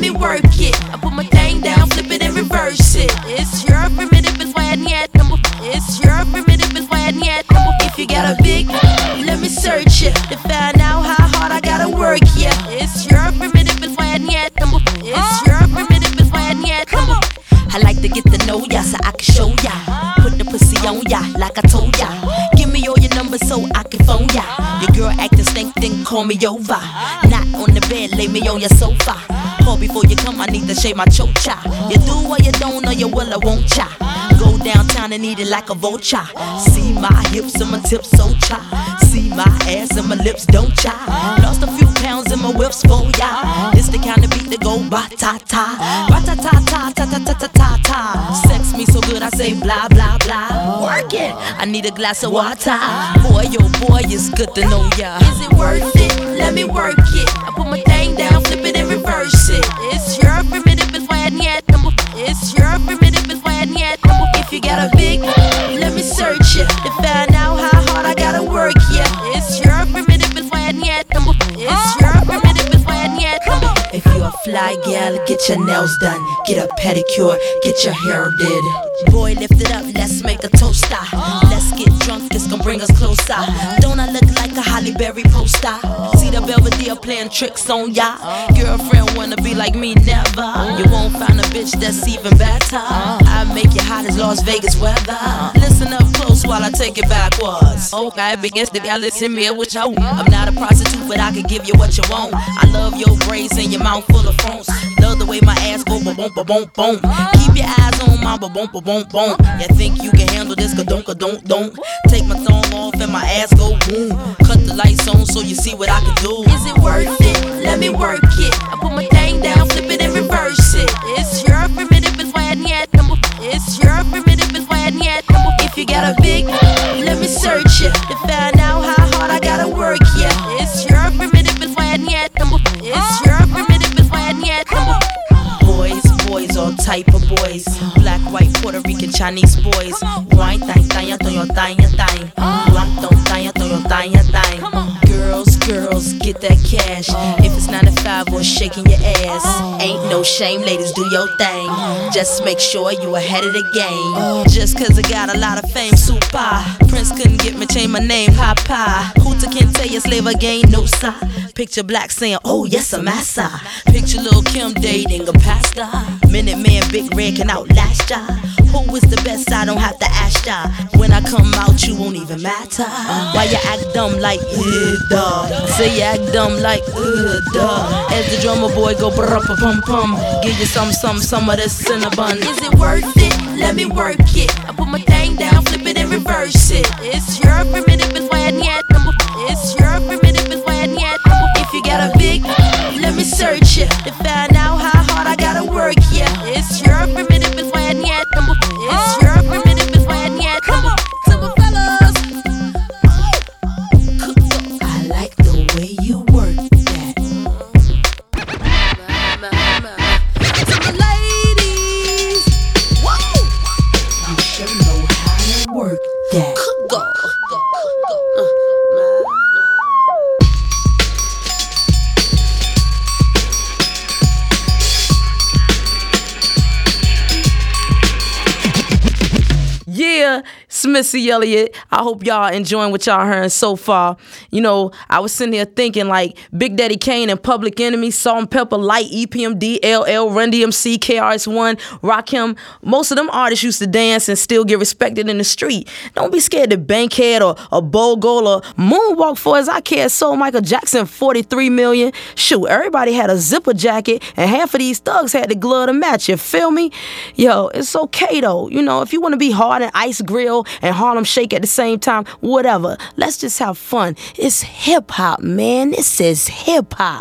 me work it. I put my thing down, flip it and reverse it. It's your primitive, it's why I need number. It's your primitive, it's why I need number. If you got a big, let me search it to find out how hard I gotta work. Yeah, it's your primitive, it's why I need number. It's your primitive, it's why I need number. I like to get to know ya so I can show ya. Put the pussy on ya like I told ya. Give me all your numbers so I can phone ya. Your girl acting stink, then call me over. Not on the bed, lay me on your sofa. Call before you come, I need to shave my chocha. You do or you don't, or you will or won't cha. Go downtown and eat it like a vulture. See my hips and my tips so cha. See my ass and my lips don't cha. Lost a few pounds in my whips for ya. This the kind of beat that go ba-ta-ta. Ba-ta-ta-ta-ta-ta-ta-ta-ta. Sex me so good I say blah blah blah. Work it, I need a glass of water. Boy, oh boy, it's good to know ya. Is it worth it? Let me work it. I put my thing down, flip it and reverse it. It's your primitive, it's why I need number. It's your primitive, it's why I need number. If you got a big, let me search it to find out how hard I gotta work. Yeah, it's your primitive, it's why I need number. It's your primitive, it's why I need number. If you a fly gal, get your nails done, get a pedicure, get your hair did. Boy, lift it up, let's make a toaster. Let's get drunk, this gon' bring us closer. Don't I look like a Halle Berry poster? See the Belvedere playing tricks on ya. Girlfriend wanna be like me, never. You won't find a bitch that's even better. I make you hot as Las Vegas weather. Listen up close while I take it backwards. Okay, begins to y'all listen me with you. I'm not a prostitute, but I can give you what you want. I love your braids and your mouth full of phones. Love the way my ass go ba-boom, ba-boom, boom. Keep your eyes on my ba-boom, ba-boom, boom. You think you can handle this? Ka-don't, ka-don't, don't. Take my thumb off and my ass go boom. Cut the lights on so you see what I can do. Is it worth it? Let me work it. I put my thing down, flip it and reverse it. It's your primitive, it's why I need number. It's your primitive, it's why I need number. If you got a big, let me search it to find out how hard I gotta work. Yeah, it's your primitive, it's why I need number. It's your primitive, it's why I need number. Boys, all type of boys. Black, white, Puerto Rican, Chinese boys. Wine, thang, thang, thang, thang, thang. Girls, get that cash. If it's 9 to 5 or shaking your ass, ain't no shame, ladies, do your thing. Just make sure you ahead of the game. Just cause I got a lot of fame, super. Prince couldn't get me, change my name, Papa. Hooter can't tell you slave again, no sir. Picture Black saying, oh yes, I'm massa. Picture Lil' Kim dating a pastor. Minute Man, Big Red can outlast ya. Who is the best? I don't have to ask ya. When I come out, you won't even matter. Why you act dumb like, duh? Say you act dumb like, duh. As the drummer boy go brr-pum-pum. Give you some of this cinnabon. Is it worth it? Let me work it. I put my thing down, flip it and reverse it. It's your primitive, it's why I need number. It's your primitive, it's why I need number. If you got a big, let me search it to find out how hard I gotta work. Yeah, it's your primitive, it's why I need number. It's your primitive, it's why I need number. Simple fellas, I like the way you work that. Simple ladies, whoa, you sure know how to work that. Go. Yeah, it's Missy Elliott. I hope y'all enjoying what y'all hearing so far. You know, I was sitting here thinking like Big Daddy Kane and Public Enemy, Salt-N-Pepa, Light, EPMD, LL, Run DMC, KRS-One, Rakim. Most of them artists used to dance and still get respected in the street. Don't be scared to Bankhead or Bogle or Moonwalk for as I care. Sold Michael Jackson 43 million. Shoot, everybody had a zipper jacket and half of these thugs had the glove to match. You feel me? Yo, it's okay though. You know, if you want to be hard and Ice Grill and Harlem Shake at the same time, whatever. Let's just have fun. It's hip hop, man. This is hip hop.